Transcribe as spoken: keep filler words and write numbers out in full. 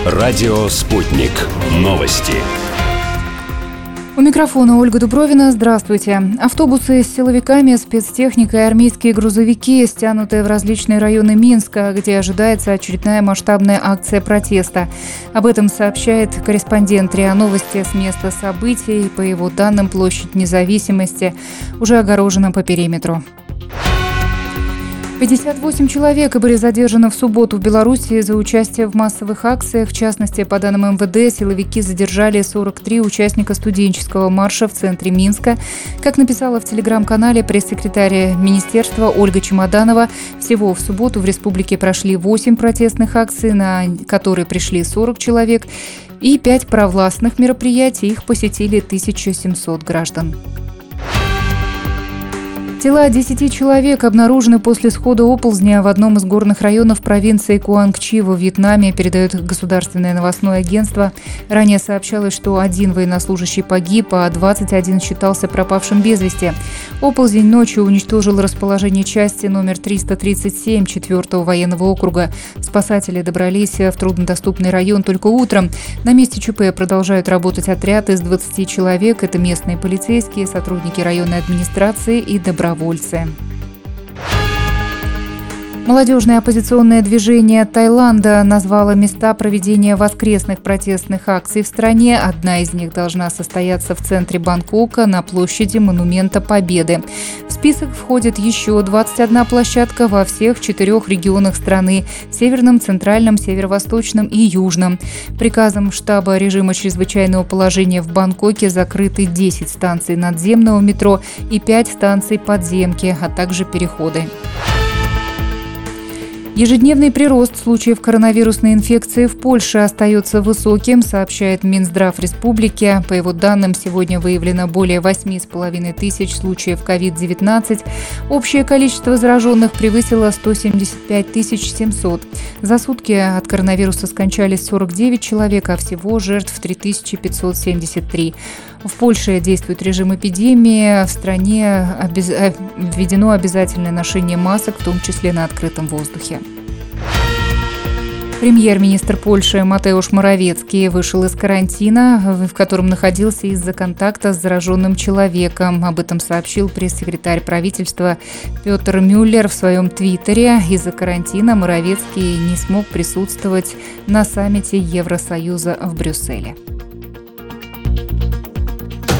Радио «Спутник». Новости. У микрофона Ольга Дубровина. Здравствуйте. Автобусы с силовиками, спецтехникой, армейские грузовики, стянутые в различные районы Минска, где ожидается очередная масштабная акция протеста. Об этом сообщает корреспондент РИА Новости с места событий. По его данным, площадь Независимости уже огорожена по периметру. пятьдесят восемь человек были задержаны в субботу в Беларуси за участие в массовых акциях. В частности, по данным МВД, силовики задержали сорок три участника студенческого марша в центре Минска. Как написала в телеграм-канале пресс-секретарь министерства Ольга Чемоданова, всего в субботу в республике прошли восемь протестных акций, на которые пришли сорок человек, и пять провластных мероприятий. Их посетили тысяча семьсот граждан. Тела десяти человек обнаружены после схода оползня в одном из горных районов провинции Куангчи во Вьетнаме, передает государственное новостное агентство. Ранее сообщалось, что один военнослужащий погиб, а двадцать один считался пропавшим без вести. Оползень ночью уничтожил расположение части номер триста тридцать семь четвёртого военного округа. Спасатели добрались в труднодоступный район только утром. На месте ЧП продолжают работать отряд из двадцати человек. Это местные полицейские, сотрудники районной администрации и добровольцы. Молодежное оппозиционное движение Таиланда назвало места проведения воскресных протестных акций в стране. Одна из них должна состояться в центре Бангкока на площади Монумента Победы. В список входит еще двадцать одна площадка во всех четырех регионах страны – северном, центральном, северо-восточном и южном. Приказом штаба режима чрезвычайного положения в Бангкоке закрыты десять станций надземного метро и пять станций подземки, а также переходы. Ежедневный прирост случаев коронавирусной инфекции в Польше остается высоким, сообщает Минздрав республики. По его данным, сегодня выявлено более восемь с половиной тысяч случаев ковид девятнадцать. Общее количество зараженных превысило сто семьдесят пять тысяч семьсот. За сутки от коронавируса скончались сорок девять человек, а всего жертв три тысячи пятьсот семьдесят три. В Польше действует режим эпидемии. В стране обез... введено обязательное ношение масок, в том числе на открытом воздухе. Премьер-министр Польши Матеуш Моровецкий вышел из карантина, в котором находился из-за контакта с зараженным человеком. Об этом сообщил пресс-секретарь правительства Петр Мюллер в своем твиттере. Из-за карантина Моровецкий не смог присутствовать на саммите Евросоюза в Брюсселе.